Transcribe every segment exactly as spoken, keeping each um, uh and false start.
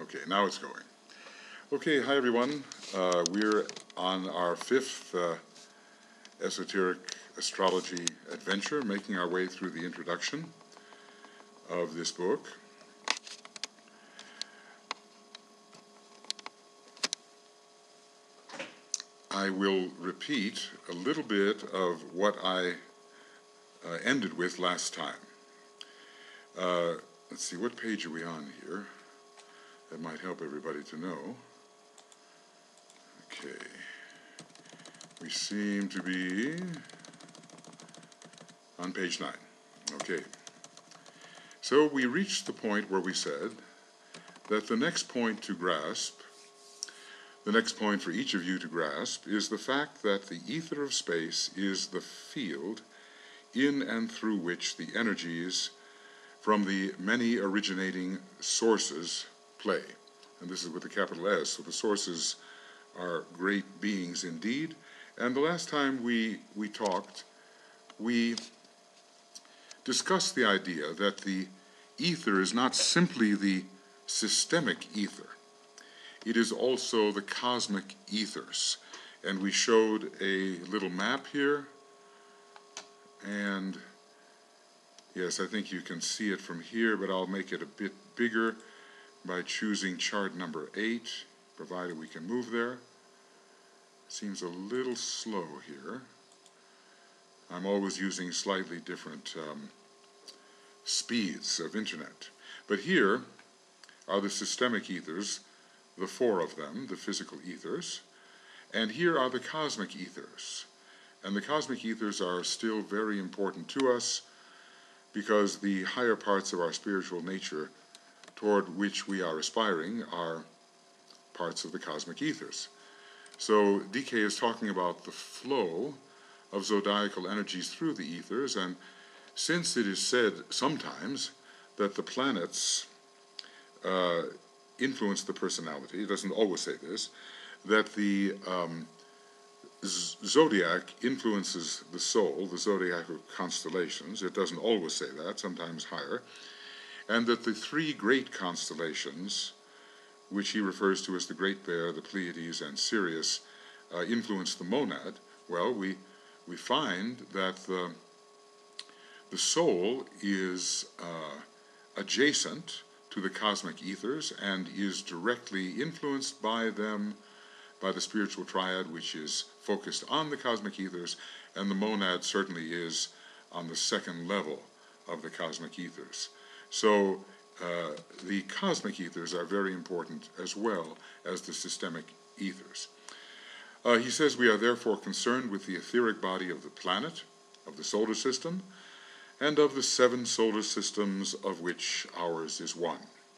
Okay, now it's going. Okay, hi everyone. Uh, we're on our fifth uh, esoteric astrology adventure, making our way through the introduction of this book. I will repeat a little bit of what I uh, ended with last time. Uh, let's see, what page are we on here? That might help everybody to know. Okay. We seem to be on page nine. Okay. So we reached the point where we said that the next point to grasp, the next point for each of you to grasp, is the fact that the ether of space is the field in and through which the energies from the many originating sources play. And this is with a capital S, so the sources are great beings indeed. And the last time we, we talked, we discussed the idea that the ether is not simply the systemic ether. It is also the cosmic ethers. And we showed a little map here. And yes, I think you can see it from here, but I'll make it a bit bigger by choosing chart number eight, provided we can move there. Seems a little slow here. I'm always using slightly different um, speeds of internet. But here are the systemic ethers, the four of them, the physical ethers, and here are the cosmic ethers. And the cosmic ethers are still very important to us because the higher parts of our spiritual nature toward which we are aspiring are parts of the cosmic ethers. So D K is talking about the flow of zodiacal energies through the ethers, and since it is said sometimes that the planets uh, influence the personality, it doesn't always say this, that the um, zodiac influences the soul, the zodiacal constellations, it doesn't always say that, sometimes higher, and that the three great constellations, which he refers to as the Great Bear, the Pleiades, and Sirius, uh, influence the monad. Well, we we find that the, the soul is uh, adjacent to the cosmic ethers and is directly influenced by them, by the spiritual triad, which is focused on the cosmic ethers, and the monad certainly is on the second level of the cosmic ethers. So uh, the cosmic ethers are very important as well as the systemic ethers. Uh, he says we are therefore concerned with the etheric body of the planet, of the solar system, and of the seven solar systems of which ours is one.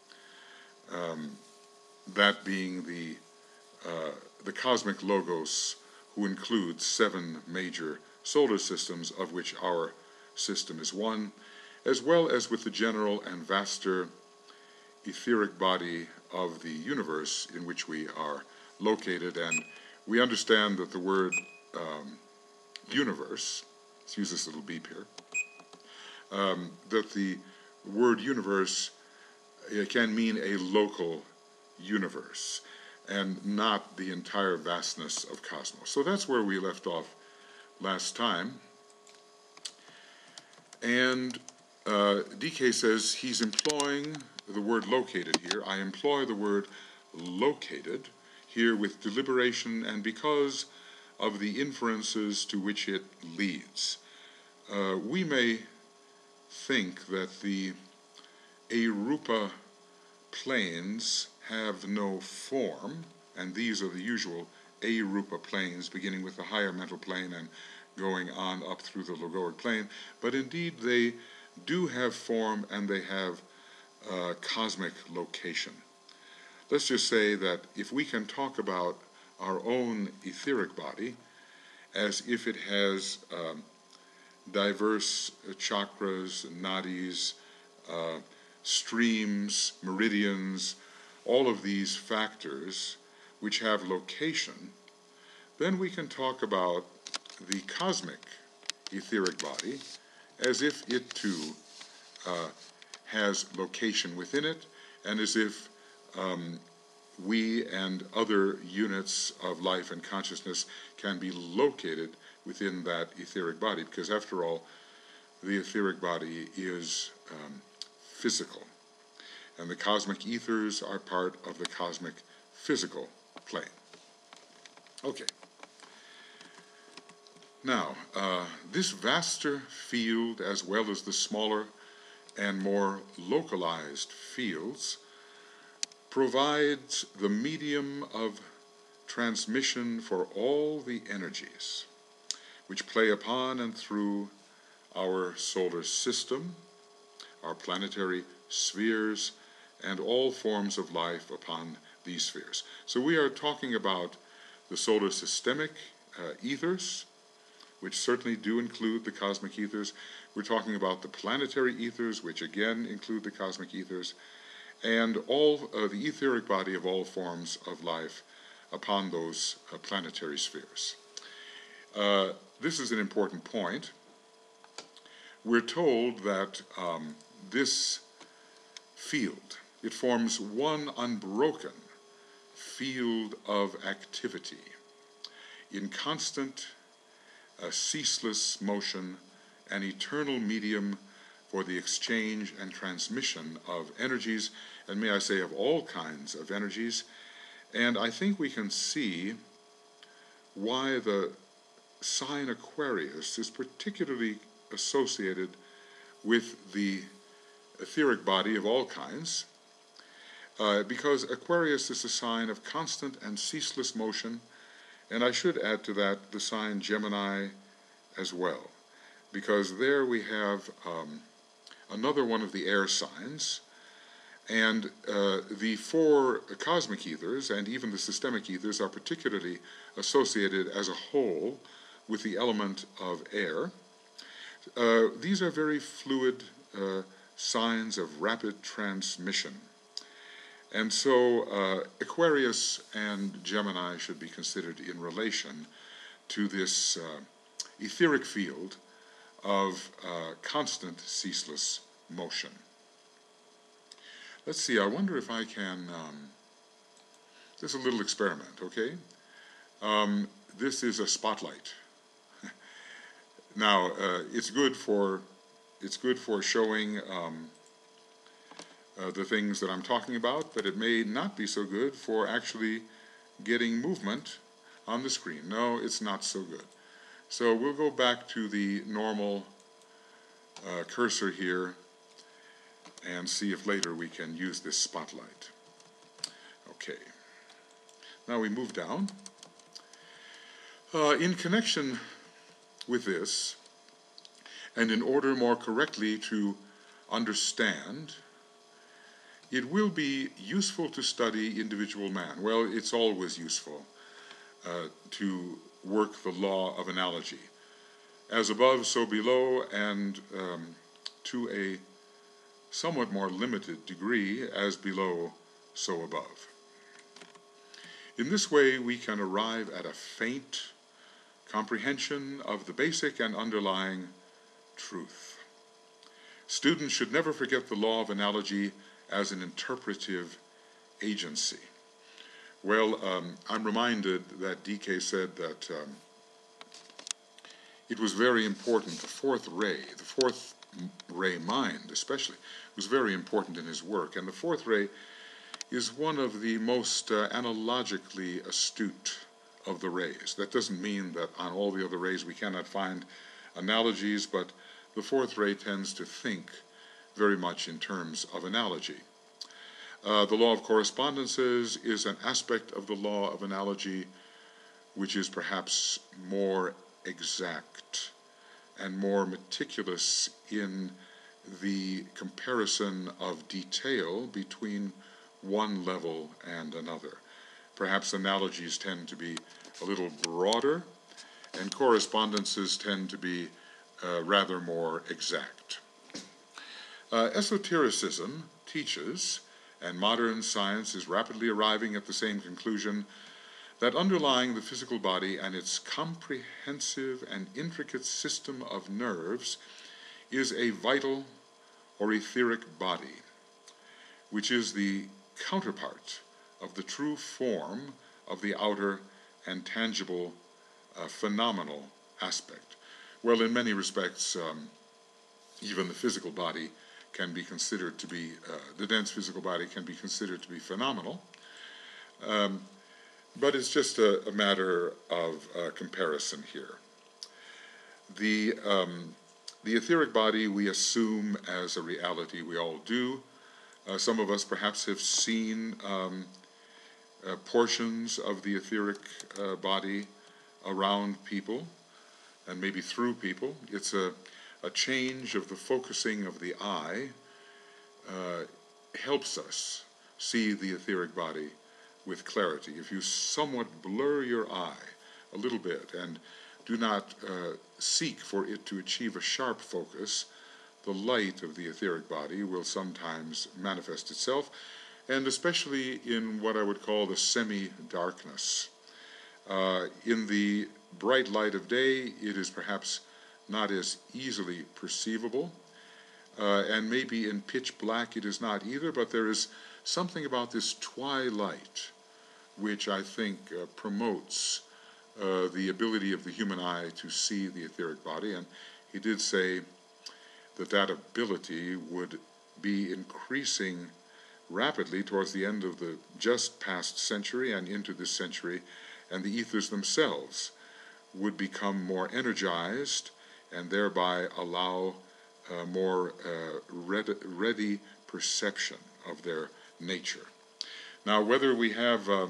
Um, that being the, uh, the cosmic logos, who includes seven major solar systems of which our system is one, as well as with the general and vaster etheric body of the universe in which we are located. And we understand that the word um, universe, let's use this little beep here, um, that the word universe it can mean a local universe and not the entire vastness of cosmos. So that's where we left off last time. And uh, D K says he's employing the word located here. I employ the word located here with deliberation and because of the inferences to which it leads. Uh, we may think that the Arupa planes have no form, and these are the usual Arupa planes, beginning with the higher mental plane and going on up through the logoic plane, but indeed they do have form and they have uh, cosmic location. Let's just say that if we can talk about our own etheric body as if it has um, diverse uh, chakras, nadis, uh, streams, meridians, all of these factors which have location, then we can talk about the cosmic etheric body as if it too uh, has location within it, and as if um, we and other units of life and consciousness can be located within that etheric body, because after all, the etheric body is um, physical, and the cosmic ethers are part of the cosmic physical plane. Okay. Now, uh, this vaster field, as well as the smaller and more localized fields, provides the medium of transmission for all the energies which play upon and through our solar system, our planetary spheres, and all forms of life upon these spheres. So we are talking about the solar systemic uh, ethers, which certainly do include the cosmic ethers. We're talking about the planetary ethers, which again include the cosmic ethers, and all uh, the etheric body of all forms of life upon those uh, planetary spheres. Uh, this is an important point. We're told that um, this field, it forms one unbroken field of activity in constant, uh, ceaseless motion, an eternal medium for the exchange and transmission of energies, and may I say of all kinds of energies. And I think we can see why the sign Aquarius is particularly associated with the etheric body of all kinds, uh, because Aquarius is a sign of constant and ceaseless motion, and I should add to that the sign Gemini as well, because there we have um, another one of the air signs, and uh, the four cosmic ethers and even the systemic ethers are particularly associated as a whole with the element of air. Uh, these are very fluid uh, signs of rapid transmission. And so uh, Aquarius and Gemini should be considered in relation to this uh, etheric field of uh, constant, ceaseless motion. Let's see, I wonder if I can, um, this is a little experiment, okay? Um, this is a spotlight. Now, uh, it's good for, it's good for showing um, uh, the things that I'm talking about, but it may not be so good for actually getting movement on the screen. No, it's not so good. So we'll go back to the normal uh, cursor here and see if later we can use this spotlight. Okay. Now we move down. Uh, in connection with this, and in order more correctly to understand, it will be useful to study individual man. Well, it's always useful uh, to work the law of analogy. As above, so below, and um, to a somewhat more limited degree, as below, so above. In this way, we can arrive at a faint comprehension of the basic and underlying truth. Students should never forget the law of analogy as an interpretive agency. Well, um, I'm reminded that D K said that um, it was very important, the fourth ray, the fourth ray mind especially, was very important in his work. And the fourth ray is one of the most uh, analogically astute of the rays. That doesn't mean that on all the other rays we cannot find analogies, but the fourth ray tends to think very much in terms of analogy. Uh, the law of correspondences is an aspect of the law of analogy which is perhaps more exact and more meticulous in the comparison of detail between one level and another. Perhaps analogies tend to be a little broader, and correspondences tend to be uh, rather more exact. Uh, esotericism teaches, and modern science is rapidly arriving at the same conclusion, that underlying the physical body and its comprehensive and intricate system of nerves is a vital or etheric body, which is the counterpart of the true form of the outer and tangible uh, phenomenal aspect. Well, in many respects, um, even the physical body can be considered to be, uh, the dense physical body can be considered to be phenomenal. Um, but it's just a, a matter of uh, comparison here. The, um, the etheric body we assume as a reality, we all do. Uh, some of us perhaps have seen um, uh, portions of the etheric uh, body around people and maybe through people. It's a, a change of the focusing of the eye uh, helps us see the etheric body with clarity. If you somewhat blur your eye a little bit and do not uh, seek for it to achieve a sharp focus, the light of the etheric body will sometimes manifest itself, and especially in what I would call the semi-darkness. Uh, in the bright light of day, it is perhaps not as easily perceivable, uh, and maybe in pitch black it is not either, but there is something about this twilight which I think uh, promotes uh, the ability of the human eye to see the etheric body, and he did say that that ability would be increasing rapidly towards the end of the just past century and into this century, and the ethers themselves would become more energized and thereby allow uh, more uh, ready, ready perception of their nature. Now, whether we have, um,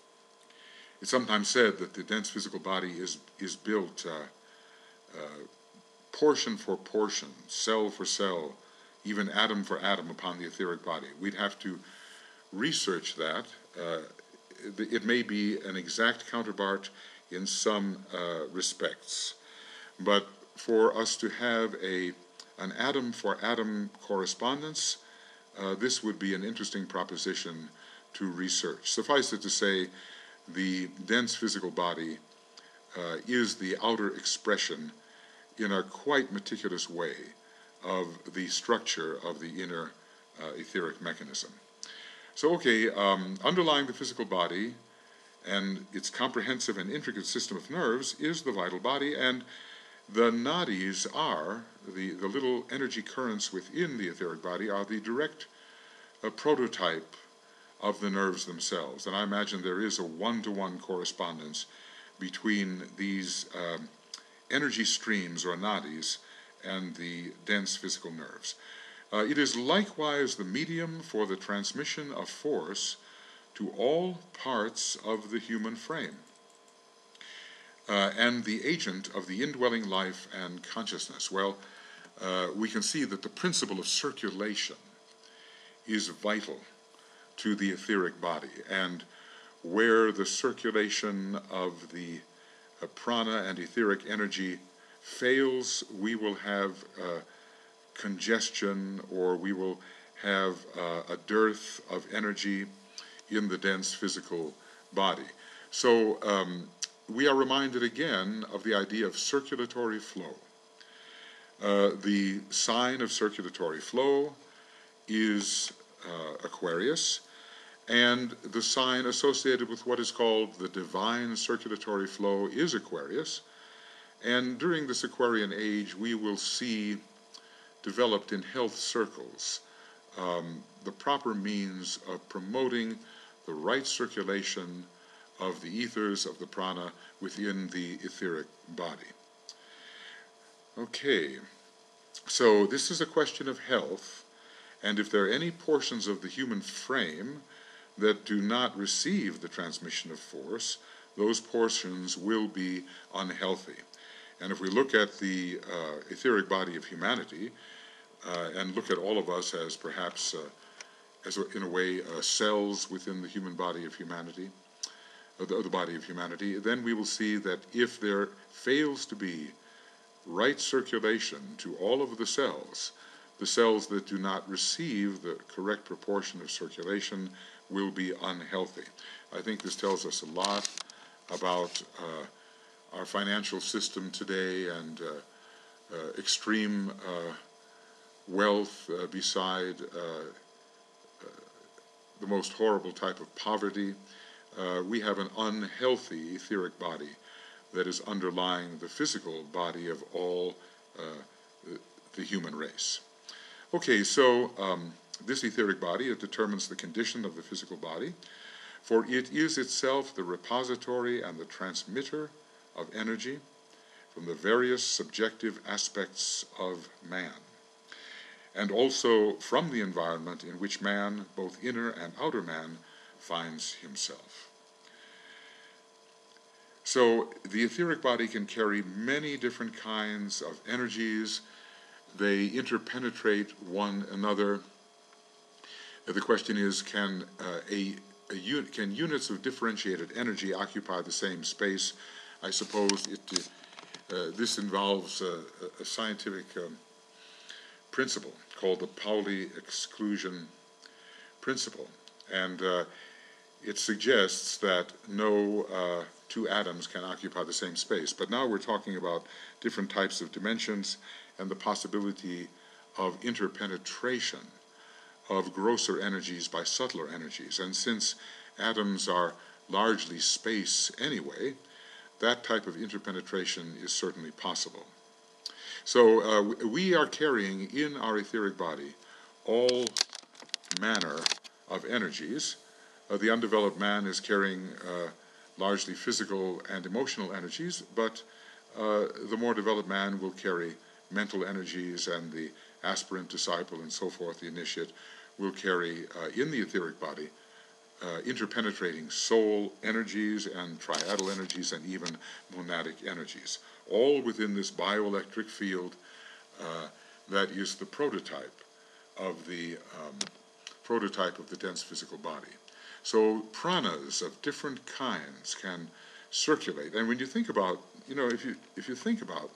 it's sometimes said that the dense physical body is, is built uh, uh, portion for portion, cell for cell, even atom for atom upon the etheric body. We'd have to research that. Uh, it may be an exact counterpart in some uh, respects, but for us to have a, an atom for atom correspondence, uh, this would be an interesting proposition to research. Suffice it to say, the dense physical body uh, is the outer expression in a quite meticulous way of the structure of the inner uh, etheric mechanism. So, okay, um, underlying the physical body and its comprehensive and intricate system of nerves is the vital body, and the nadis are, the, the little energy currents within the etheric body are the direct uh, prototype of the nerves themselves. And I imagine there is a one-to-one correspondence between these um, energy streams or nadis and the dense physical nerves. Uh, it is likewise the medium for the transmission of force to all parts of the human frame, uh, and the agent of the indwelling life and consciousness. Well, uh, we can see that the principle of circulation is vital to the etheric body, and where the circulation of the uh, prana and etheric energy fails, we will have uh, congestion, or we will have uh, a dearth of energy in the dense physical body. So um, we are reminded again of the idea of circulatory flow. Uh, the sign of circulatory flow is uh, Aquarius, and the sign associated with what is called the divine circulatory flow is Aquarius. And during this Aquarian age, we will see developed in health circles um, the proper means of promoting the right circulation of the ethers, of the prana, within the etheric body. Okay, so this is a question of health, and if there are any portions of the human frame that do not receive the transmission of force, those portions will be unhealthy. And if we look at the uh, etheric body of humanity, uh, and look at all of us as perhaps, uh, as a, in a way, uh, cells within the human body of humanity, uh, the, the body of humanity, then we will see that if there fails to be right circulation to all of the cells, the cells that do not receive the correct proportion of circulation will be unhealthy. I think this tells us a lot about uh, our financial system today, and uh, uh, extreme uh, wealth uh, beside uh, uh, the most horrible type of poverty. Uh, we have an unhealthy etheric body that is underlying the physical body of all uh, the, the human race. Okay, so um, this etheric body, it determines the condition of the physical body, for it is itself the repository and the transmitter of energy from the various subjective aspects of man, and also from the environment in which man, both inner and outer man, finds himself. So the etheric body can carry many different kinds of energies. They interpenetrate one another. The question is, can uh, a, a un can units of differentiated energy occupy the same space? I suppose it, uh, this involves uh, a scientific um, principle called the Pauli exclusion principle, and uh, it suggests that no uh, two atoms can occupy the same space. But now we're talking about different types of dimensions and the possibility of interpenetration of grosser energies by subtler energies. And since atoms are largely space anyway, that type of interpenetration is certainly possible. So uh, we are carrying in our etheric body all manner of energies. Uh, the undeveloped man is carrying uh, largely physical and emotional energies, but uh, the more developed man will carry mental energies, and the aspirant, disciple, and so forth, the initiate, will carry uh, in the etheric body uh, interpenetrating soul energies and triadal energies and even monadic energies, all within this bioelectric field uh, that is the prototype of the um, prototype of the dense physical body. So pranas of different kinds can circulate, and when you think about, you know, if you if you think about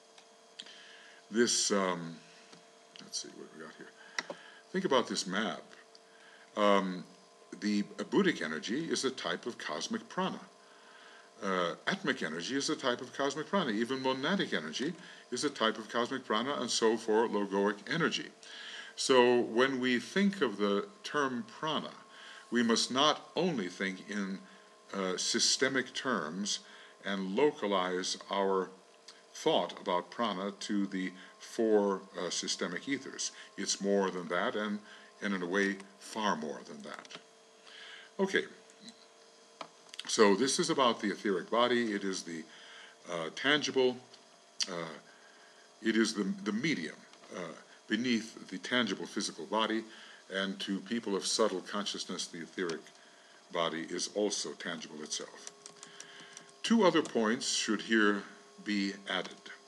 this, um, let's see what we got here. Think about this map. Um, the Buddhic energy is a type of cosmic prana. Uh, atmic energy is a type of cosmic prana. Even monadic energy is a type of cosmic prana, and so for logoic energy. So when we think of the term prana, we must not only think in uh, systemic terms and localize our thought about prana to the four uh, systemic ethers. It's more than that, and, and in a way, far more than that. Okay, so this is about the etheric body. It is the uh, tangible, uh, it is the, the medium uh, beneath the tangible physical body, and to people of subtle consciousness, the etheric body is also tangible itself. Two other points should here be added.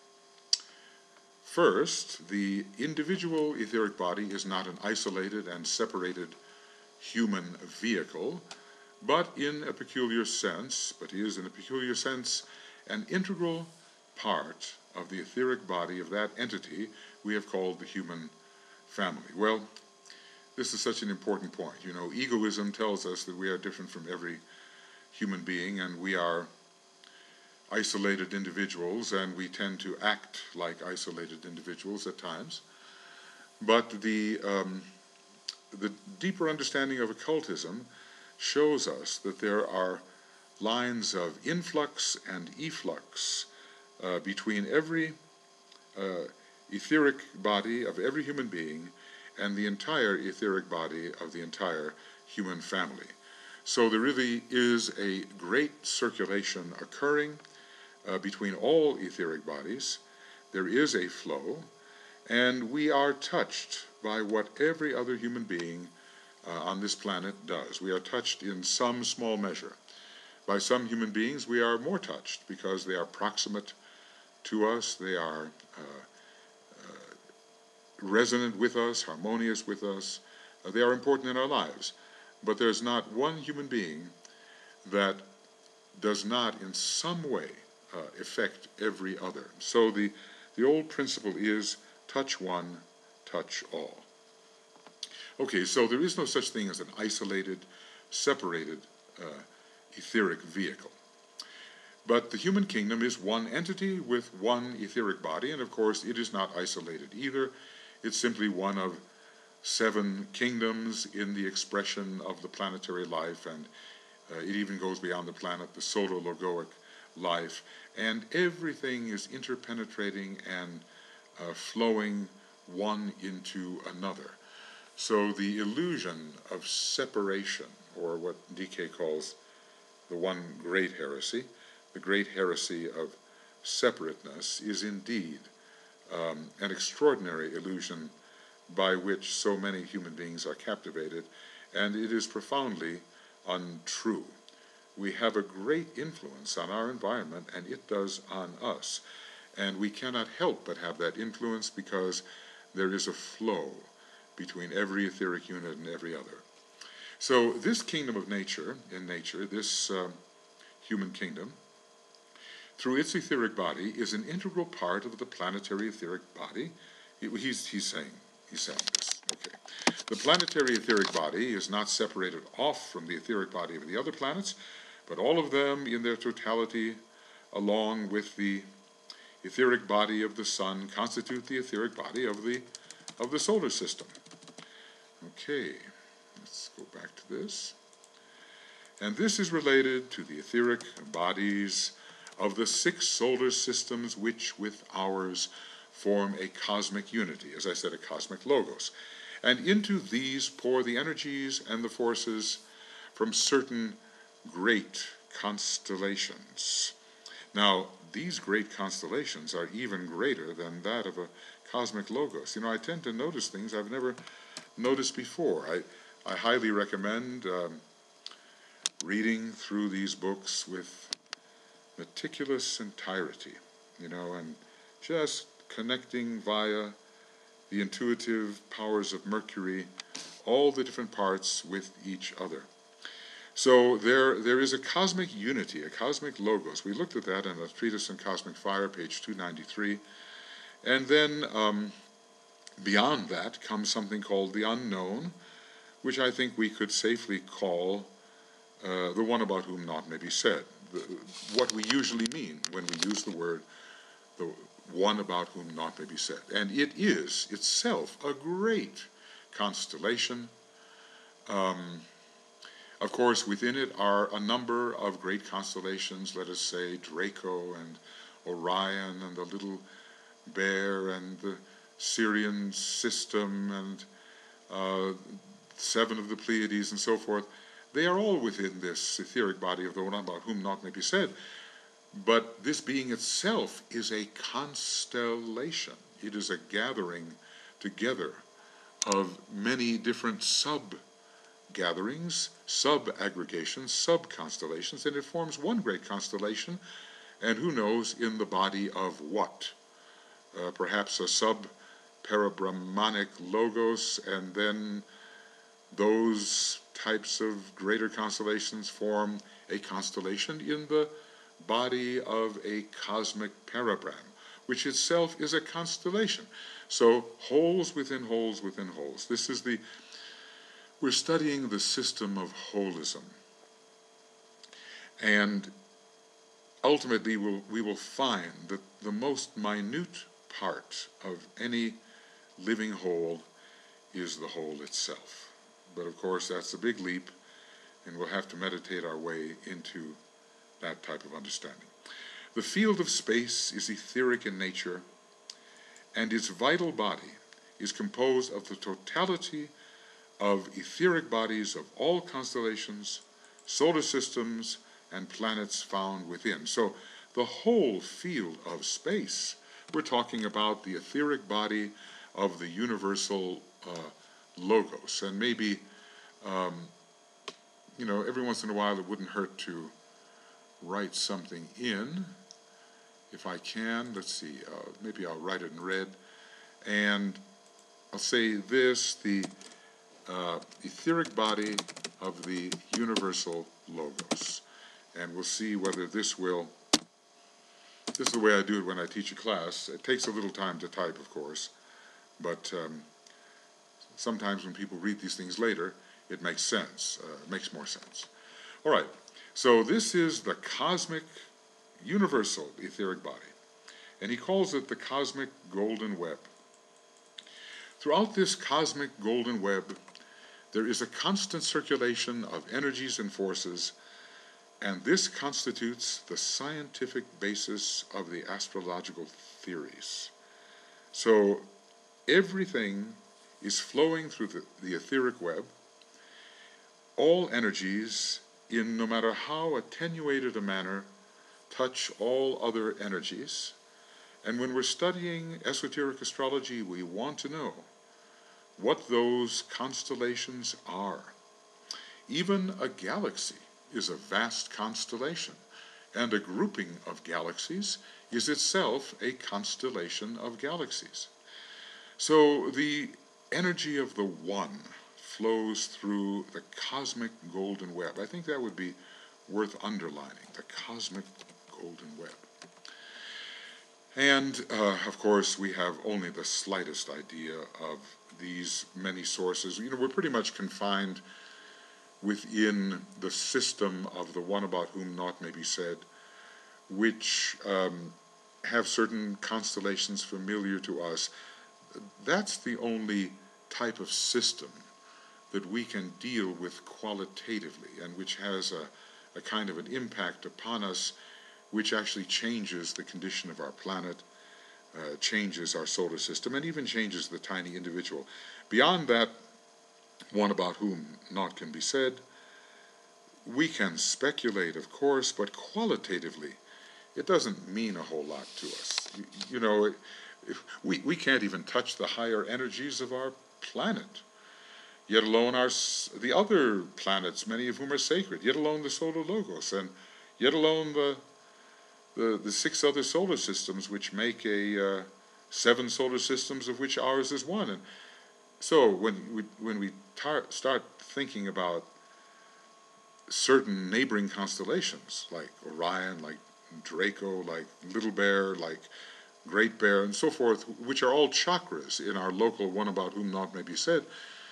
First, the individual etheric body is not an isolated and separated human vehicle, but in a peculiar sense, but is in a peculiar sense an integral part of the etheric body of that entity we have called the human family. Well, this is such an important point. You know, egoism tells us that we are different from every human being, and we are isolated individuals, and we tend to act like isolated individuals at times. But the, um, the deeper understanding of occultism shows us that there are lines of influx and efflux uh, between every uh, etheric body of every human being and the entire etheric body of the entire human family. So there really is a great circulation occurring uh, between all etheric bodies. There is a flow, and we are touched by what every other human being uh, on this planet does. We are touched in some small measure. By some human beings, we are more touched because they are proximate to us, they are uh, uh, resonant with us, harmonious with us, uh, they are important in our lives. But there's not one human being that does not in some way uh, affect every other. So the, the old principle is touch one, touch all. Okay, so there is no such thing as an isolated, separated uh, etheric vehicle. But the human kingdom is one entity with one etheric body, and of course it is not isolated either. It's simply one of seven kingdoms in the expression of the planetary life, and uh, it even goes beyond the planet, the solar logoic life, and everything is interpenetrating and uh, flowing one into another. So the illusion of separation, or what D K calls the one great heresy, the great heresy of separateness, is indeed um, an extraordinary illusion by which so many human beings are captivated, and it is profoundly untrue. We have a great influence on our environment, and it does on us. And we cannot help but have that influence because there is a flow between every etheric unit and every other. So this kingdom of nature, in nature, this um, human kingdom, through its etheric body, is an integral part of the planetary etheric body. It, he's, he's saying, he's saying this, okay. The planetary etheric body is not separated off from the etheric body of the other planets, but all of them in their totality, along with the etheric body of the sun, constitute the etheric body of the, of the solar system. Okay, let's go back to this. And this is related to the etheric bodies of the six solar systems which with ours form a cosmic unity, as I said, a cosmic logos. And into these pour the energies and the forces from certain great constellations. Now, these great constellations are even greater than that of a cosmic logos. You know, I tend to notice things I've never noticed before. I, I highly recommend um, reading through these books with meticulous entirety, you know, and just connecting via the intuitive powers of Mercury, all the different parts with each other. So there, there is a cosmic unity, a cosmic logos. We looked at that in a treatise on cosmic fire, page two ninety-three. And then um, beyond that comes something called the unknown, which I think we could safely call uh, the one about whom naught may be said. The, what we usually mean when we use the word the one about whom naught may be said. And it is itself a great constellation. Um, Of course, within it are a number of great constellations, let us say Draco and Orion and the Little Bear and the Sirian system and uh, seven of the Pleiades and so forth. They are all within this etheric body of the one about whom naught may be said. But this being itself is a constellation. It is a gathering together of many different sub gatherings, sub-aggregations, sub-constellations, and it forms one great constellation, and who knows in the body of what? Uh, perhaps a sub-parabrahmanic logos, and then those types of greater constellations form a constellation in the body of a cosmic parabrahma, which itself is a constellation. So holes within holes within holes. This is the We're studying the system of holism, and ultimately we'll, we will find that the most minute part of any living whole is the whole itself. But of course that's a big leap, and we'll have to meditate our way into that type of understanding. The field of space is etheric in nature, and its vital body is composed of the totality of etheric bodies of all constellations, solar systems, and planets found within. So the whole field of space, we're talking about the etheric body of the universal uh, logos. And maybe, um, you know, every once in a while it wouldn't hurt to write something in. If I can, let's see, uh, maybe I'll write it in red. And I'll say this, the Uh, etheric body of the universal logos. And we'll see whether this will, this is the way I do it when I teach a class. It takes a little time to type, of course, but um, sometimes when people read these things later, it makes sense, uh, it makes more sense. All right, so this is the cosmic universal etheric body, and he calls it the cosmic golden web. Throughout this cosmic golden web, there is a constant circulation of energies and forces, and this constitutes the scientific basis of the astrological theories. So everything is flowing through the, the etheric web. All energies, in no matter how attenuated a manner, touch all other energies. And when we're studying esoteric astrology, we want to know what those constellations are. Even a galaxy is a vast constellation, and a grouping of galaxies is itself a constellation of galaxies. So the energy of the one flows through the cosmic golden web. I think that would be worth underlining, the cosmic golden web. And, uh, of course, we have only the slightest idea of these many sources. You know, we're pretty much confined within the system of the one about whom naught may be said, which um, have certain constellations familiar to us. That's the only type of system that we can deal with qualitatively, and which has a, a kind of an impact upon us, which actually changes the condition of our planet, uh, changes our solar system, and even changes the tiny individual. Beyond that, one about whom naught can be said, we can speculate, of course, but qualitatively, it doesn't mean a whole lot to us. You, you know, we, we can't even touch the higher energies of our planet, yet alone our, the other planets, many of whom are sacred, yet alone the solar logos, and yet alone the The, the six other solar systems, which make a uh, seven solar systems, of which ours is one. And so when we, when we tar- start thinking about certain neighboring constellations, like Orion, like Draco, like Little Bear, like Great Bear, and so forth, which are all chakras in our local one about whom naught may be said,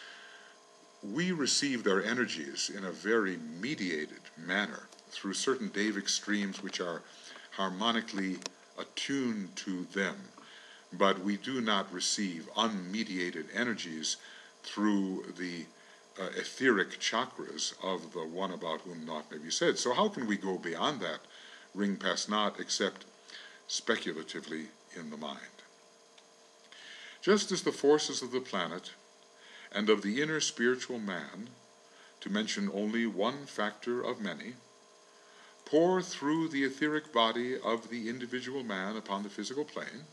we receive their energies in a very mediated manner through certain Davic streams which are harmonically attuned to them, but we do not receive unmediated energies through the uh, etheric chakras of the one about whom naught may be said. So how can we go beyond that ring past naught except speculatively in the mind? Just as the forces of the planet and of the inner spiritual man, to mention only one factor of many, pour through the etheric body of the individual man upon the physical plane,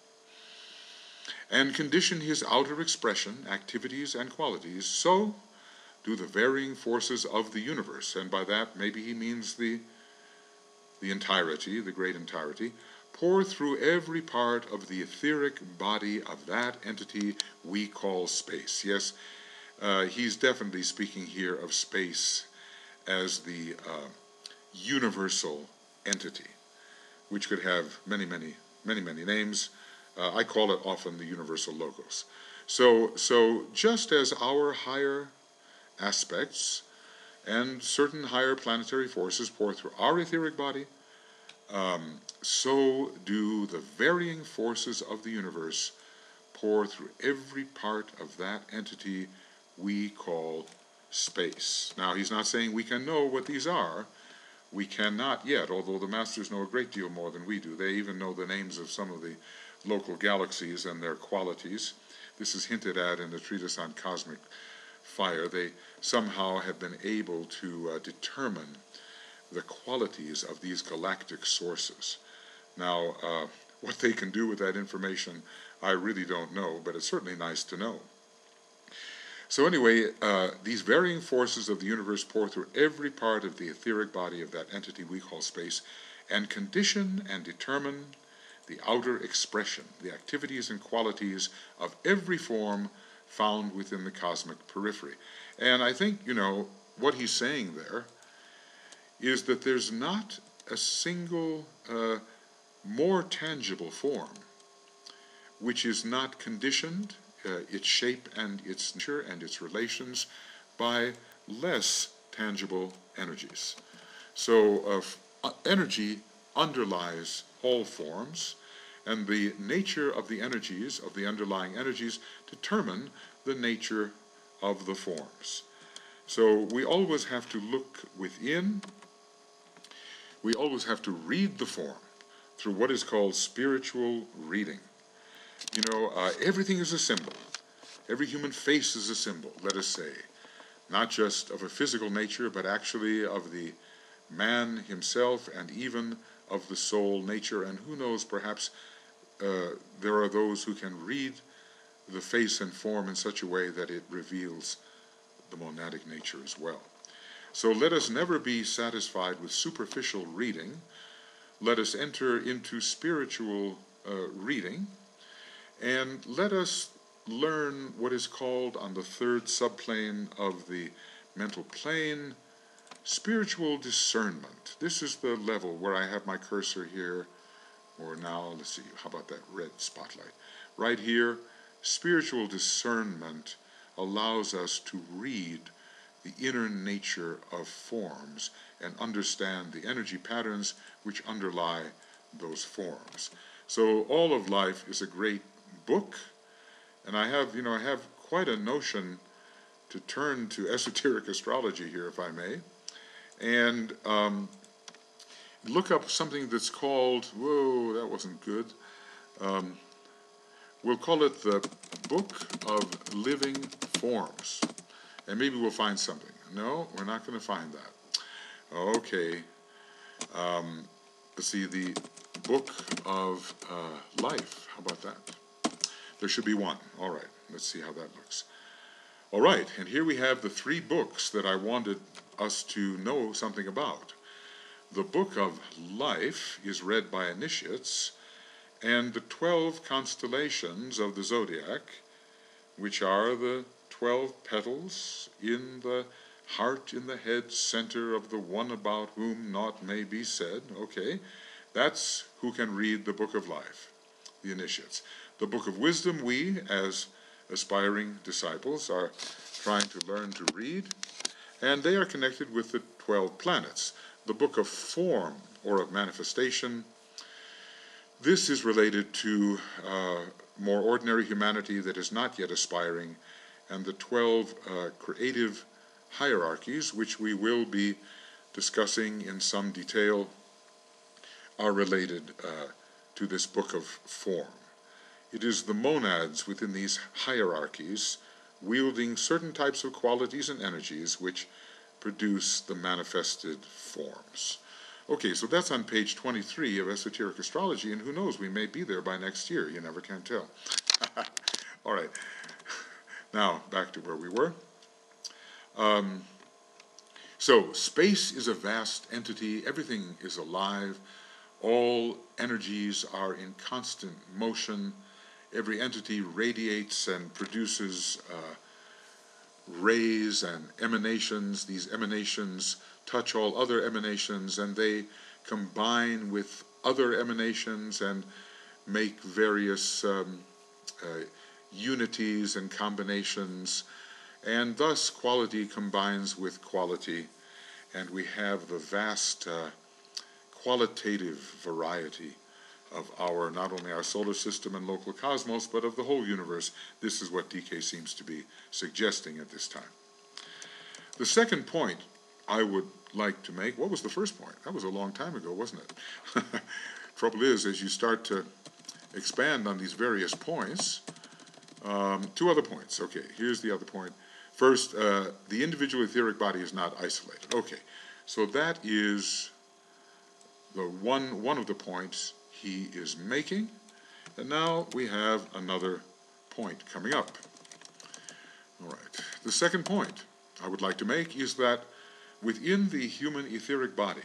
and condition his outer expression, activities, and qualities, so do the varying forces of the universe, and by that maybe he means the, the entirety, the great entirety, pour through every part of the etheric body of that entity we call space. Yes, uh, he's definitely speaking here of space as the uh, universal entity, which could have many, many, many, many names. Uh, I call it often the universal logos. So, so just as our higher aspects and certain higher planetary forces pour through our etheric body, um, so do the varying forces of the universe pour through every part of that entity we call space. Now, he's not saying we can know what these are. We cannot yet, although the masters know a great deal more than we do. They even know the names of some of the local galaxies and their qualities. This is hinted at in the treatise on cosmic fire. They somehow have been able to uh, determine the qualities of these galactic sources. Now, uh, what they can do with that information, I really don't know, but it's certainly nice to know. So anyway, uh, these varying forces of the universe pour through every part of the etheric body of that entity we call space, and condition and determine the outer expression, the activities and qualities of every form found within the cosmic periphery. And I think, you know, what he's saying there is that there's not a single uh, more tangible form which is not conditioned, uh, its shape and its nature and its relations, by less tangible energies. So uh, energy underlies all forms, And the nature of the energies, of the underlying energies, determine the nature of the forms. So we always have to look within. We always have to read the form through what is called spiritual reading. You know, uh, everything is a symbol. Every human face is a symbol, let us say, not just of a physical nature, but actually of the man himself and even of the soul nature. And who knows, perhaps uh, there are those who can read the face and form in such a way that it reveals the monadic nature as well. So let us never be satisfied with superficial reading. Let us enter into spiritual uh, reading, and let us learn what is called on the third subplane of the mental plane, spiritual discernment. This is the level where I have my cursor here, or now, let's see, how about that red spotlight? Right here, spiritual discernment allows us to read the inner nature of forms and understand the energy patterns which underlie those forms. So all of life is a great book, and I have, you know, I have quite a notion to turn to esoteric astrology here, if I may, and um, look up something that's called, whoa, that wasn't good. Um, we'll call it the Book of Living Forms, and maybe we'll find something. No, we're not going to find that. Okay. Um, let's see, the Book of uh, Life. How about that? There should be one. All right. Let's see how that looks. All right. And here we have the three books that I wanted us to know something about. The Book of Life is read by initiates, and the twelve constellations of the zodiac, which are the twelve petals in the heart, in the head center of the one about whom naught may be said. Okay, that's who can read the Book of Life, the initiates. The Book of Wisdom, we, as aspiring disciples, are trying to learn to read, and they are connected with the twelve planets. The Book of Form, or of Manifestation, this is related to uh, more ordinary humanity that is not yet aspiring, and the twelve uh, creative hierarchies, which we will be discussing in some detail, are related uh, to this Book of Form. It is the monads within these hierarchies wielding certain types of qualities and energies which produce the manifested forms. Okay, so that's on page twenty-three of Esoteric Astrology, and who knows, we may be there by next year. You never can tell. All right. Now, back to where we were. Um, so, space is a vast entity. Everything is alive. All energies are in constant motion. Every entity radiates and produces uh, rays and emanations. These emanations touch all other emanations, and they combine with other emanations and make various um, uh, unities and combinations, and thus quality combines with quality, and we have the vast uh, qualitative variety of our, not only our solar system and local cosmos, but of the whole universe. This is what D K seems to be suggesting at this time. The second point I would like to make, what was the first point? That was a long time ago, wasn't it? Trouble is, as you start to expand on these various points, um, two other points. Okay, here's the other point. First, uh, the individual etheric body is not isolated. Okay, so that is the one, one of the points he is making. And now we have another point coming up. All right, the second point I would like to make is that within the human etheric body,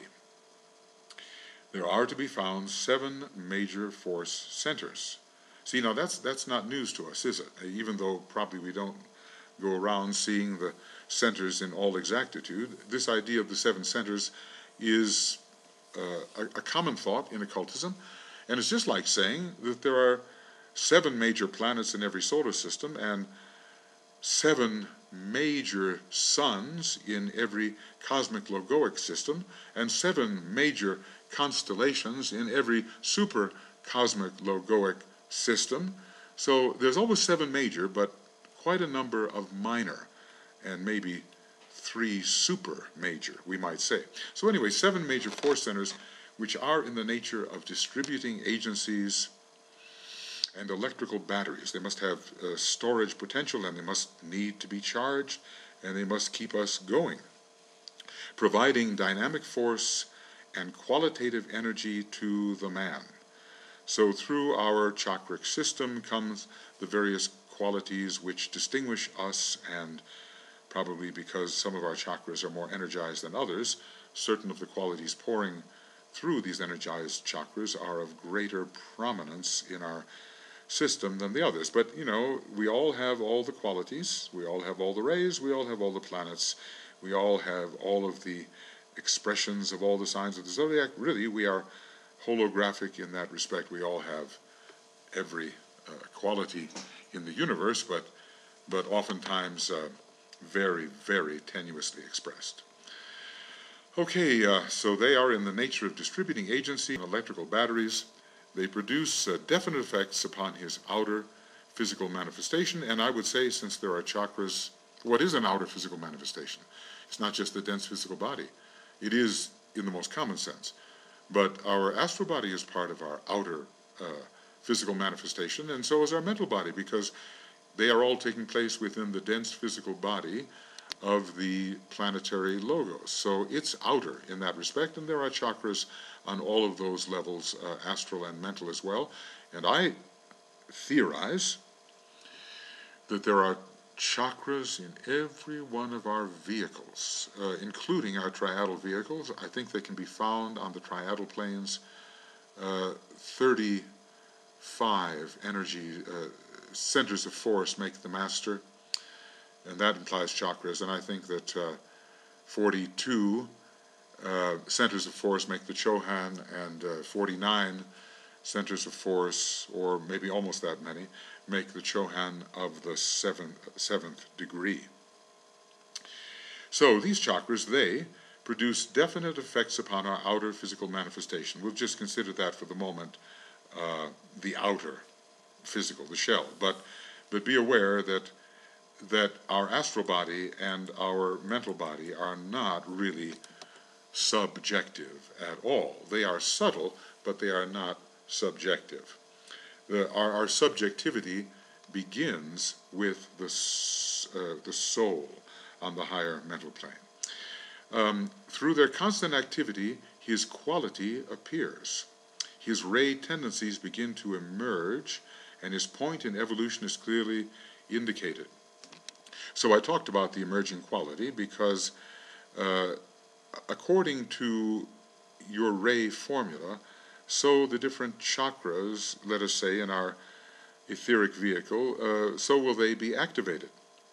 there are to be found seven major force centers. See, now that's that's not news to us, is it? Even though probably we don't go around seeing the centers in all exactitude, this idea of the seven centers is uh, a, a common thought in occultism, and it's just like saying that there are seven major planets in every solar system and seven major suns in every cosmic logoic system, and seven major constellations in every super cosmic logoic system. So there's always seven major, but quite a number of minor, and maybe three super major, we might say. So anyway, seven major force centers, which are in the nature of distributing agencies and electrical batteries. They must have uh, storage potential, and they must need to be charged, and they must keep us going, providing dynamic force and qualitative energy to the man. So through our chakric system comes the various qualities which distinguish us, and probably because some of our chakras are more energized than others, certain of the qualities pouring through these energized chakras are of greater prominence in our system than the others. But, you know, we all have all the qualities, we all have all the rays, we all have all the planets, we all have all of the expressions of all the signs of the zodiac. Really, we are holographic in that respect. We all have every uh, quality in the universe, but, but oftentimes uh, very, very tenuously expressed. Okay, uh, so they are in the nature of distributing agency and electrical batteries. They produce uh, definite effects upon his outer physical manifestation, and I would say, since there are chakras, what is an outer physical manifestation? It's not just the dense physical body. It is in the most common sense. But our astral body is part of our outer uh, physical manifestation, and so is our mental body, because they are all taking place within the dense physical body of the planetary logos. So it's outer in that respect, and there are chakras on all of those levels, uh, astral and mental as well. And I theorize that there are chakras in every one of our vehicles, uh, including our triadal vehicles. I think they can be found on the triadal planes, uh, thirty-five energy uh, centers of force make the master, and that implies chakras. And I think that uh, forty-two uh, centers of force make the Chohan, and uh, forty-nine centers of force, or maybe almost that many, make the Chohan of the seventh, seventh degree. So these chakras, they produce definite effects upon our outer physical manifestation. We'll just consider that for the moment, uh, the outer physical, the shell. But, but be aware that, that our astral body and our mental body are not really subjective at all. They are subtle, but they are not subjective. The, our, our subjectivity begins with the, uh, the soul on the higher mental plane. Um, through their constant activity, his quality appears. His ray tendencies begin to emerge, and his point in evolution is clearly indicated. So I talked about the emerging quality because uh, according to your ray formula, so the different chakras, let us say, in our etheric vehicle, uh, so will they be activated.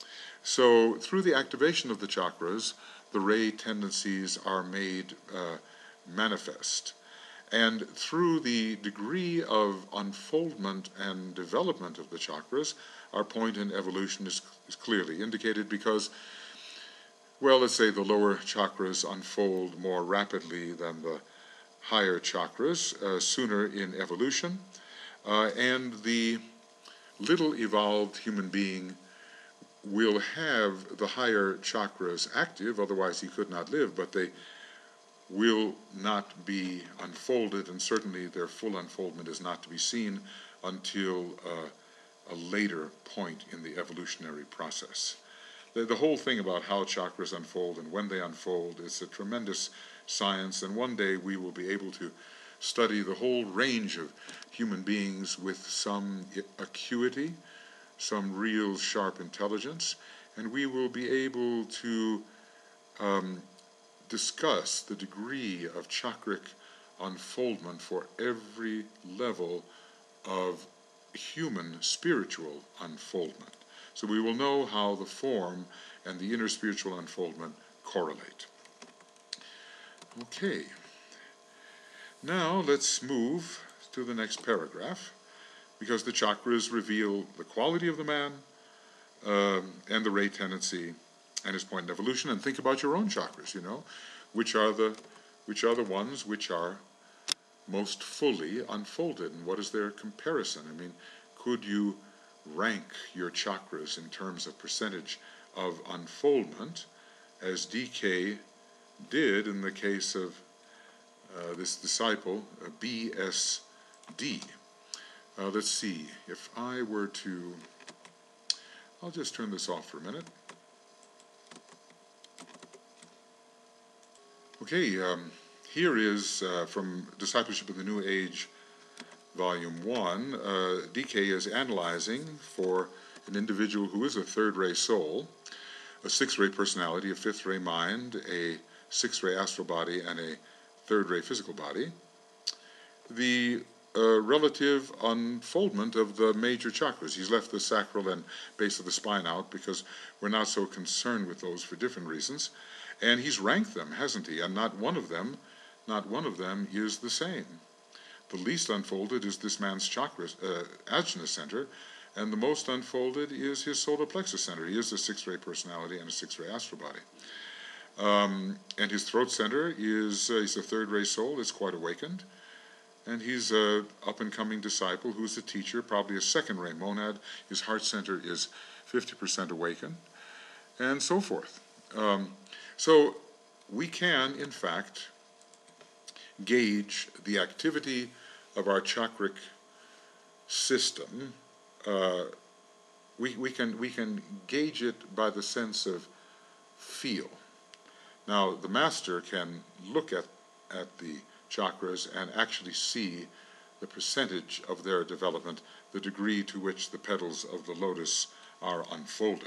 So through the activation of the chakras, the ray tendencies are made uh, manifest. And through the degree of unfoldment and development of the chakras, our point in evolution is, is clearly indicated because, well, let's say the lower chakras unfold more rapidly than the higher chakras, uh, sooner in evolution, uh, and the little evolved human being will have the higher chakras active, otherwise he could not live, but they will not be unfolded, and certainly their full unfoldment is not to be seen until uh, a later point in the evolutionary process. The, the whole thing about how chakras unfold and when they unfold is a tremendous science, and one day we will be able to study the whole range of human beings with some acuity, some real sharp intelligence, and we will be able to um, discuss the degree of chakric unfoldment for every level of human spiritual unfoldment. So we will know how the form and the inner spiritual unfoldment correlate. Okay. Now let's move to the next paragraph, because the chakras reveal the quality of the man um, and the ray tendency and his point in evolution. And think about your own chakras, you know, which are the which are the ones which are most fully unfolded, and what is their comparison? I mean, could you rank your chakras in terms of percentage of unfoldment, as D K did in the case of uh, this disciple, uh, B S D? Uh, let's see, if I were to, I'll just turn this off for a minute. Okay, um, here is uh, from Discipleship of the New Age, Volume one. Uh, D K is analyzing for an individual who is a third-ray soul, a sixth-ray personality, a fifth-ray mind, a sixth-ray astral body, and a third-ray physical body, the uh, relative unfoldment of the major chakras. He's left the sacral and base of the spine out because we're not so concerned with those for different reasons. And he's ranked them, hasn't he? And not one of them, not one of them is the same. The least unfolded is this man's chakra, uh, Ajna center, and the most unfolded is his solar plexus center. He is a sixth-ray personality and a sixth-ray astral body. Um, and his throat center is, uh, he's a third-ray soul, it's quite awakened. And he's an up-and-coming disciple who's a teacher, probably a second-ray monad. His heart center is fifty percent awakened, and so forth. Um, so we can, in fact, gauge the activity of our chakric system. Uh, we, we, can, we can gauge it by the sense of feel. Now, the master can look at, at the chakras and actually see the percentage of their development, the degree to which the petals of the lotus are unfolded.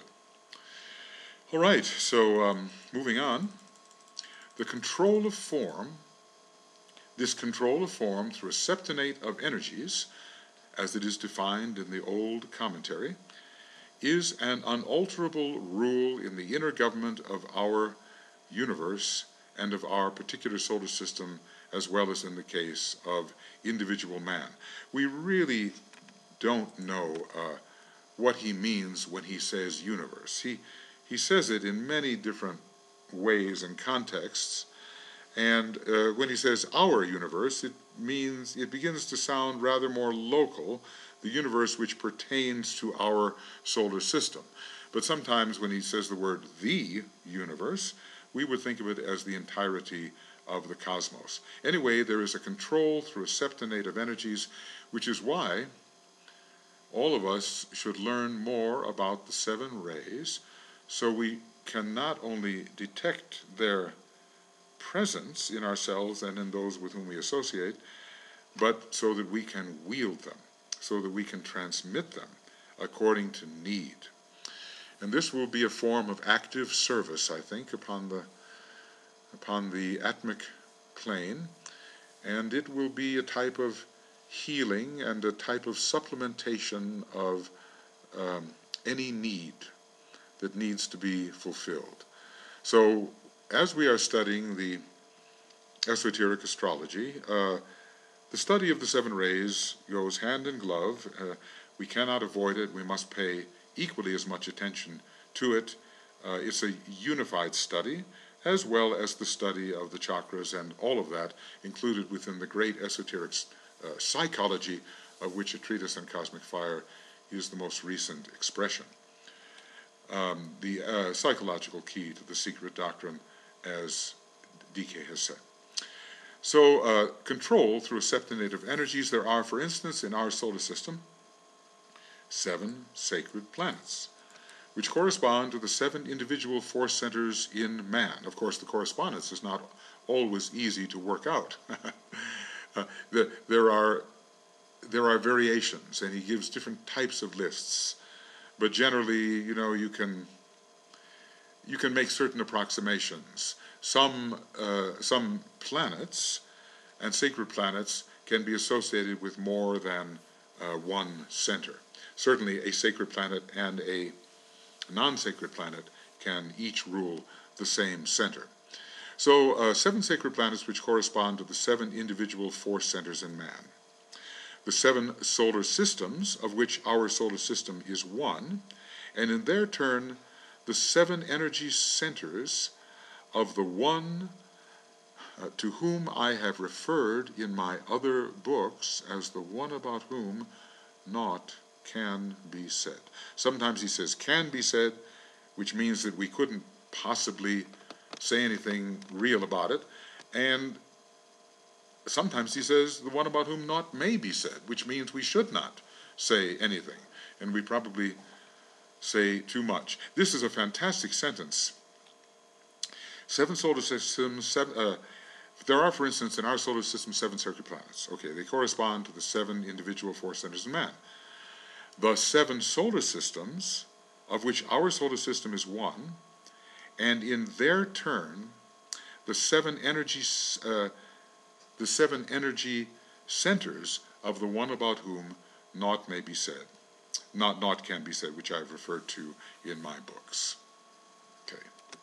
All right, so um, moving on. The control of form, this control of form through a septonate of energies, as it is defined in the old commentary, is an unalterable rule in the inner government of our universe and of our particular solar system, as well as in the case of individual man. We really don't know uh, what he means when he says universe. He, he says it in many different ways and contexts, and uh, when he says our universe, it means, it begins to sound rather more local, the universe which pertains to our solar system. But sometimes when he says the word the universe, we would think of it as the entirety of the cosmos. Anyway, there is a control through a septonate of energies, which is why all of us should learn more about the seven rays, so we can not only detect their presence in ourselves and in those with whom we associate, but so that we can wield them, so that we can transmit them according to need. And this will be a form of active service, I think, upon the upon the atmic plane, and it will be a type of healing and a type of supplementation of um, any need that needs to be fulfilled. So as we are studying the esoteric astrology, uh, the study of the seven rays goes hand in glove. Uh, we cannot avoid it. We must pay equally as much attention to it. Uh, it's a unified study, as well as the study of the chakras and all of that included within the great esoteric uh, psychology, of which a treatise on cosmic fire is the most recent expression. Um, the uh, psychological key to the secret doctrine, as D K has said. So uh, control through a septonate of energies. There are, for instance, in our solar system, seven sacred planets, which correspond to the seven individual force centers in man. Of course, the correspondence is not always easy to work out. uh, the, there are, there are variations, and he gives different types of lists. But generally, you know, you can, you can make certain approximations. Some, uh, some planets and sacred planets can be associated with more than uh, one center. Certainly a sacred planet and a non-sacred planet can each rule the same center. So uh, seven sacred planets which correspond to the seven individual force centers in man. The seven solar systems, of which our solar system is one, and in their turn, the seven energy centers of the one uh, to whom I have referred in my other books as the one about whom naught can be said. Sometimes he says can be said, which means that we couldn't possibly say anything real about it, and sometimes he says the one about whom naught may be said, which means we should not say anything, and we probably say too much. This is a fantastic sentence. Seven solar systems, seven, uh, there are, for instance, in our solar system, seven circuit planets. Okay, they correspond to the seven individual force centers in man. The seven solar systems, of which our solar system is one, and in their turn, the seven energy, uh, the seven energy centers of the one about whom naught may be said, not naught can be said, which I've referred to in my books. Okay.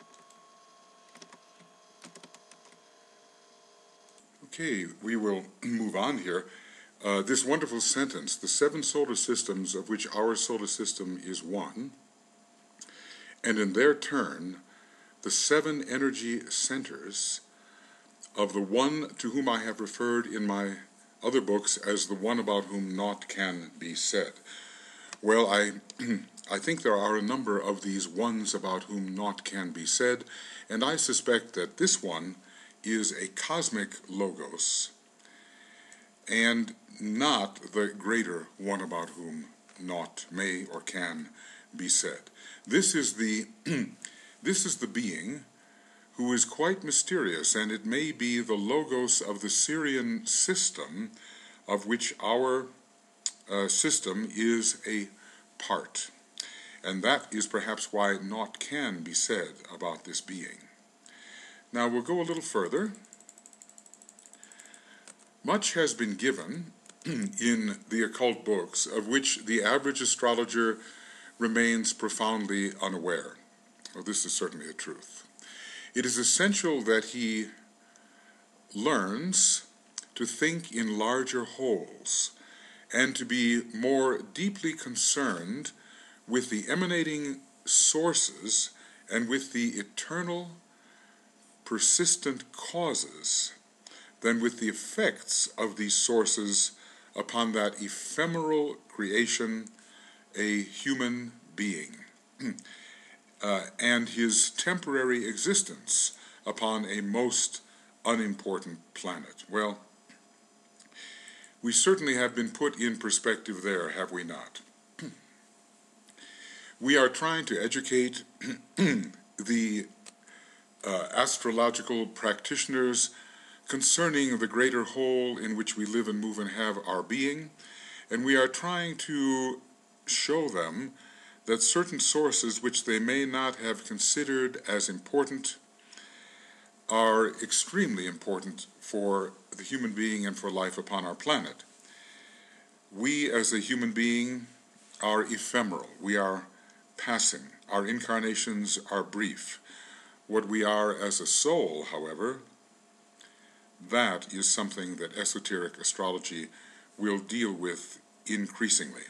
Okay, we will move on here. Uh, this wonderful sentence, the seven solar systems of which our solar system is one, and in their turn, the seven energy centers of the one to whom I have referred in my other books as the one about whom naught can be said. Well, I, I think there are a number of these ones about whom naught can be said, and I suspect that this one is a cosmic logos, and not the greater one about whom naught may or can be said. This is the, this is the being who is quite mysterious, and it may be the logos of the Sirian system, of which our uh, system is a part. And that is perhaps why naught can be said about this being. Now we'll go a little further. Much has been given in the occult books of which the average astrologer remains profoundly unaware. Well, this is certainly the truth. It is essential that he learns to think in larger wholes and to be more deeply concerned with the emanating sources and with the eternal, persistent causes than with the effects of these sources upon that ephemeral creation, a human being, uh, and his temporary existence upon a most unimportant planet. Well, we certainly have been put in perspective there, have we not? We are trying to educate the uh, astrological practitioners concerning the greater whole in which we live and move and have our being, and we are trying to show them that certain sources which they may not have considered as important are extremely important for the human being and for life upon our planet. We as a human being are ephemeral. We are passing. Our incarnations are brief. What we are as a soul, however, that is something that esoteric astrology will deal with increasingly.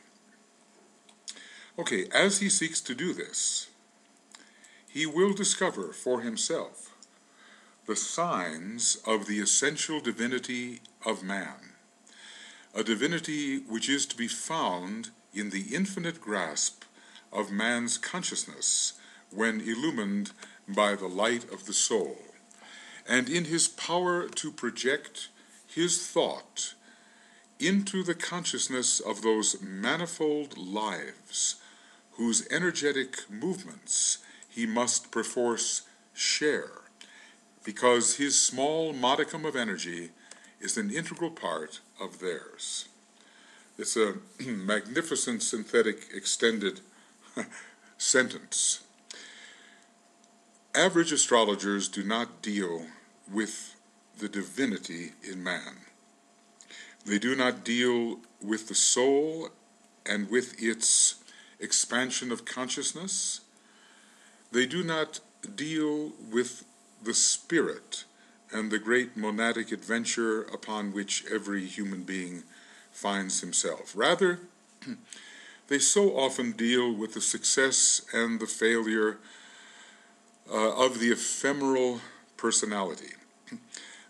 Okay, as he seeks to do this, he will discover for himself the signs of the essential divinity of man, a divinity which is to be found in the infinite grasp of man's consciousness when illumined by the light of the soul, and in his power to project his thought into the consciousness of those manifold lives whose energetic movements he must perforce share, because his small modicum of energy is an integral part of theirs. It's a magnificent synthetic extended sentence. Average astrologers do not deal with the divinity in man. They do not deal with the soul and with its expansion of consciousness. They do not deal with the spirit and the great monadic adventure upon which every human being finds himself. Rather, they so often deal with the success and the failure uh, of the ephemeral personality.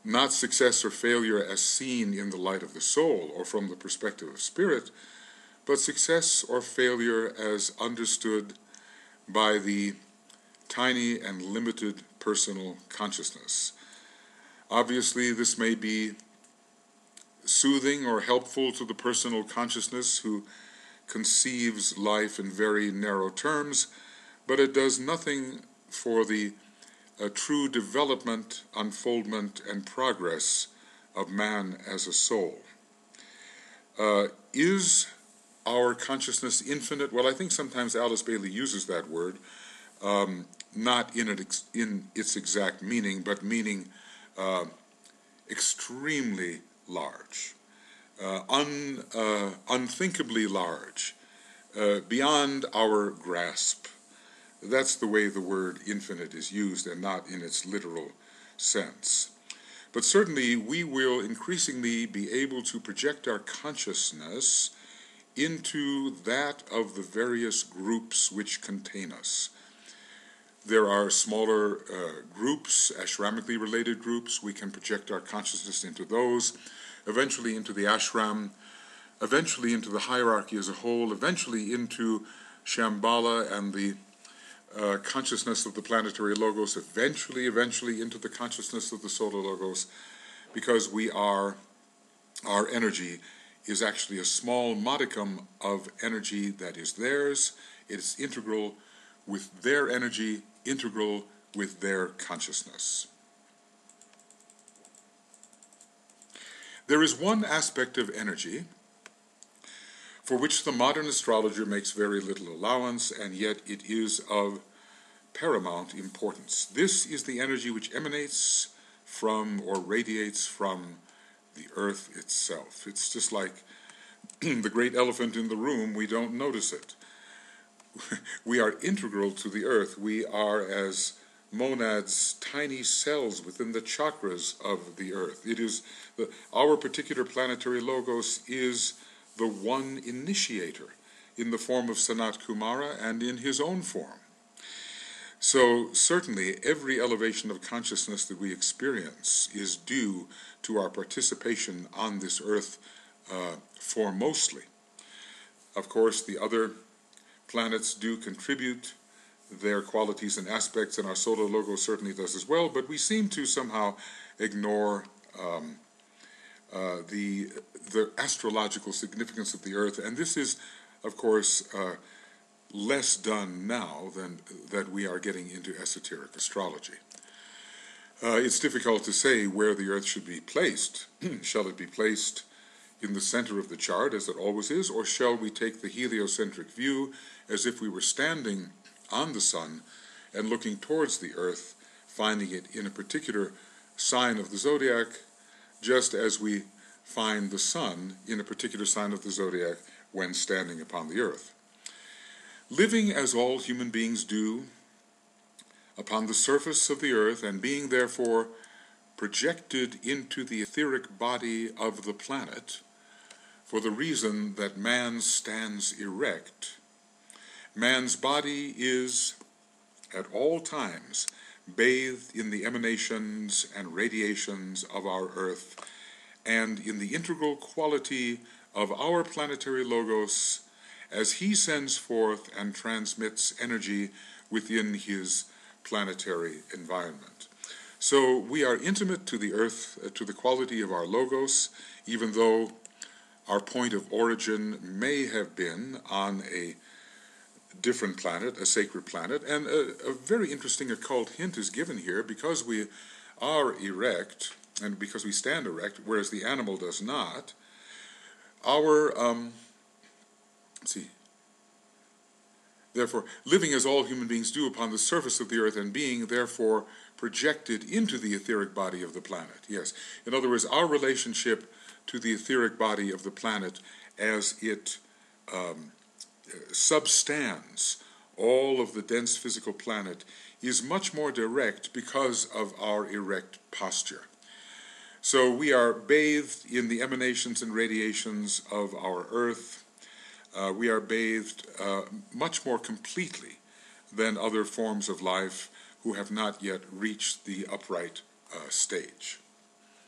not success or failure as seen in the light of the soul or from the perspective of spirit, but success or failure as understood by the tiny and limited personal consciousness. Obviously, this may be soothing or helpful to the personal consciousness who conceives life in very narrow terms, but it does nothing for the uh, true development, unfoldment, and progress of man as a soul. Uh, is our consciousness infinite? Well, I think sometimes Alice Bailey uses that word, um, not in, it, in its exact meaning, but meaning uh, extremely large, uh, un, uh, unthinkably large, uh, beyond our grasp. That's the way the word infinite is used, and not in its literal sense. But certainly we will increasingly be able to project our consciousness into that of the various groups which contain us. There are smaller uh, groups, ashramically related groups. We can project our consciousness into those, eventually into the ashram, eventually into the hierarchy as a whole, eventually into Shambhala and the uh, consciousness of the planetary logos, eventually, eventually into the consciousness of the solar logos, because we are, our energy is actually a small modicum of energy that is theirs. It is integral with their energy, integral with their consciousness. There is one aspect of energy for which the modern astrologer makes very little allowance, and yet it is of paramount importance. This is the energy which emanates from or radiates from the earth itself. It's just like the great elephant in the room, we don't notice it. We are integral to the earth. We are, as monads, tiny cells within the chakras of the earth. It is the, our particular planetary logos is the one initiator in the form of Sanat Kumara and in his own form. So certainly every elevation of consciousness that we experience is due to our participation on this earth uh, foremostly. Of course, the other planets do contribute their qualities and aspects, and our solar logo certainly does as well, but we seem to somehow ignore um, uh, the, the astrological significance of the earth, and this is, of course, uh, less done now than that we are getting into esoteric astrology. Uh, it's difficult to say where the earth should be placed. Shall it be placed in the center of the chart, as it always is, or shall we take the heliocentric view as if we were standing on the sun and looking towards the earth, finding it in a particular sign of the zodiac, just as we find the sun in a particular sign of the zodiac when standing upon the earth? Living as all human beings do upon the surface of the earth, and being therefore projected into the etheric body of the planet, for the reason that man stands erect, man's body is at all times bathed in the emanations and radiations of our earth, and in the integral quality of our planetary logos as he sends forth and transmits energy within his planetary environment. So we are intimate to the earth, uh, to the quality of our logos, even though our point of origin may have been on a different planet, a sacred planet. And a, a very interesting occult hint is given here, because we are erect, and because we stand erect, whereas the animal does not. Our, um, let's see, therefore, living as all human beings do upon the surface of the earth, and being therefore projected into the etheric body of the planet. Yes, in other words, our relationship to the etheric body of the planet as it um, substands all of the dense physical planet is much more direct because of our erect posture. So we are bathed in the emanations and radiations of our earth. Uh, we are bathed uh, much more completely than other forms of life who have not yet reached the upright uh, stage.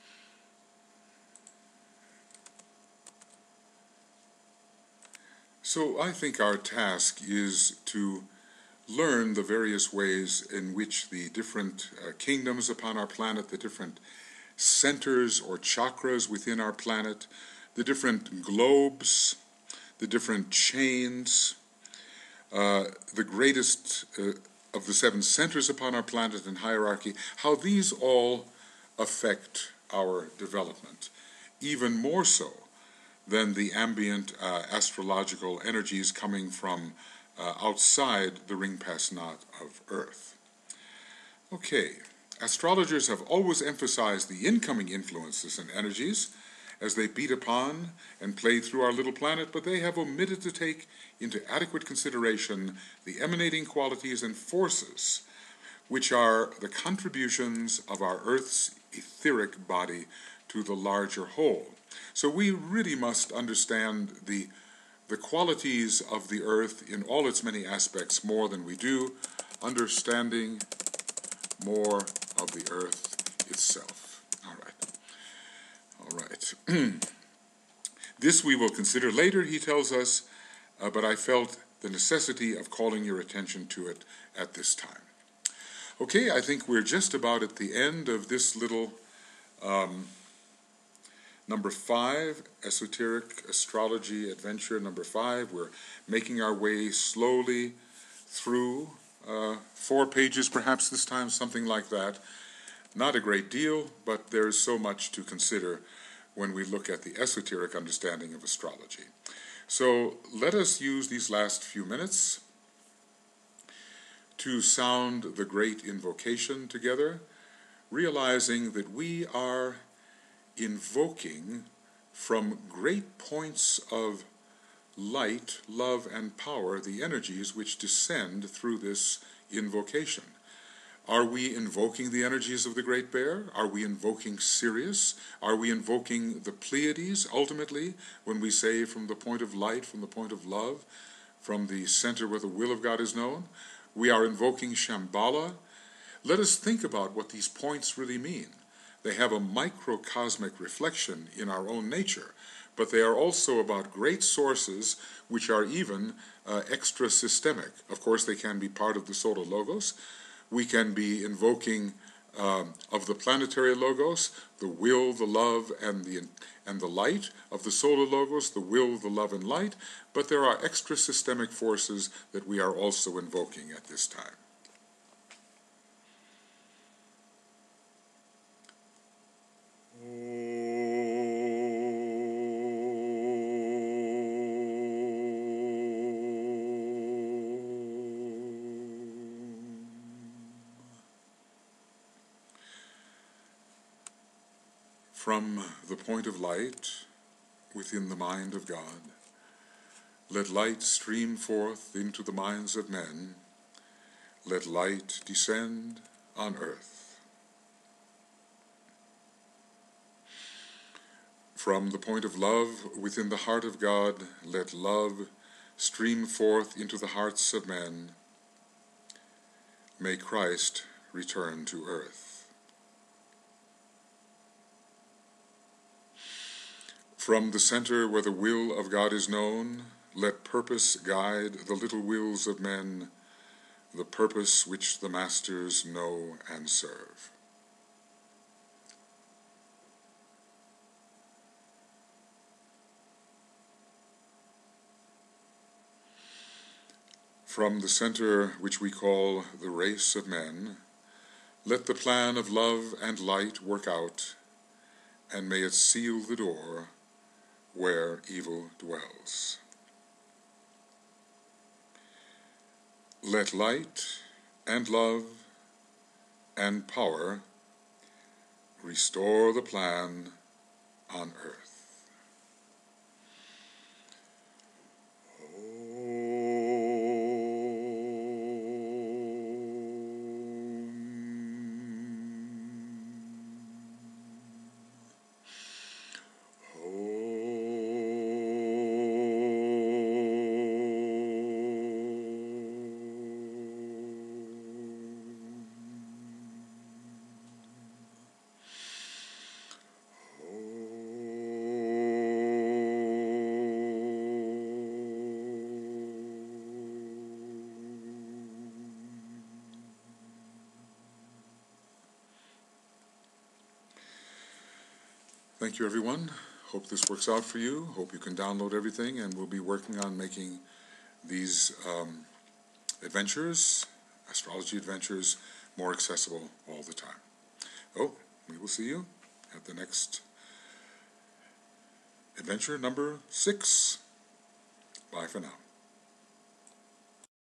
So I think our task is to learn the various ways in which the different uh, kingdoms upon our planet, the different centers or chakras within our planet, the different globes, the different chains, uh, the greatest uh, of the seven centers upon our planet in hierarchy, how these all affect our development, even more so than the ambient uh, astrological energies coming from uh, outside the ring pass knot of Earth. Okay, astrologers have always emphasized the incoming influences and energies as they beat upon and play through our little planet, but they have omitted to take into adequate consideration the emanating qualities and forces which are the contributions of our Earth's etheric body to the larger whole. So we really must understand the, the qualities of the Earth in all its many aspects more than we do, understanding more of the Earth itself. All right. All right. This we will consider later, he tells us, uh, but I felt the necessity of calling your attention to it at this time. Okay, I think we're just about at the end of this little um, number five, esoteric astrology adventure number five. We're making our way slowly through uh, four pages, perhaps this time, something like that. Not a great deal, but there's so much to consider when we look at the esoteric understanding of astrology. So let us use these last few minutes to sound the great invocation together, realizing that we are invoking from great points of light, love, and power the energies which descend through this invocation. Are we invoking the energies of the Great Bear? Are we invoking Sirius? Are we invoking the Pleiades, ultimately, when we say from the point of light, from the point of love, from the center where the will of God is known? We are invoking Shambhala. Let us think about what these points really mean. They have a microcosmic reflection in our own nature, but they are also about great sources which are even uh, extra-systemic. Of course, they can be part of the solar logos. We can be invoking um, of the planetary logos, the will, the love, and the and the light of the solar logos, the will, the love, and light, but there are extra-systemic forces that we are also invoking at this time. From the point of light within the mind of God, let light stream forth into the minds of men. Let light descend on earth. From the point of love within the heart of God, let love stream forth into the hearts of men. May Christ return to earth. From the center where the will of God is known, let purpose guide the little wills of men, the purpose which the masters know and serve. From the center which we call the race of men, let the plan of love and light work out, and may it seal the door where evil dwells. Let light and love and power restore the plan on earth. thank you, everyone. Hope this works out for you. Hope you can download everything, and we'll be working on making these um, adventures, astrology adventures, more accessible all the time. Oh, we will see you at the next adventure number six. Bye for now.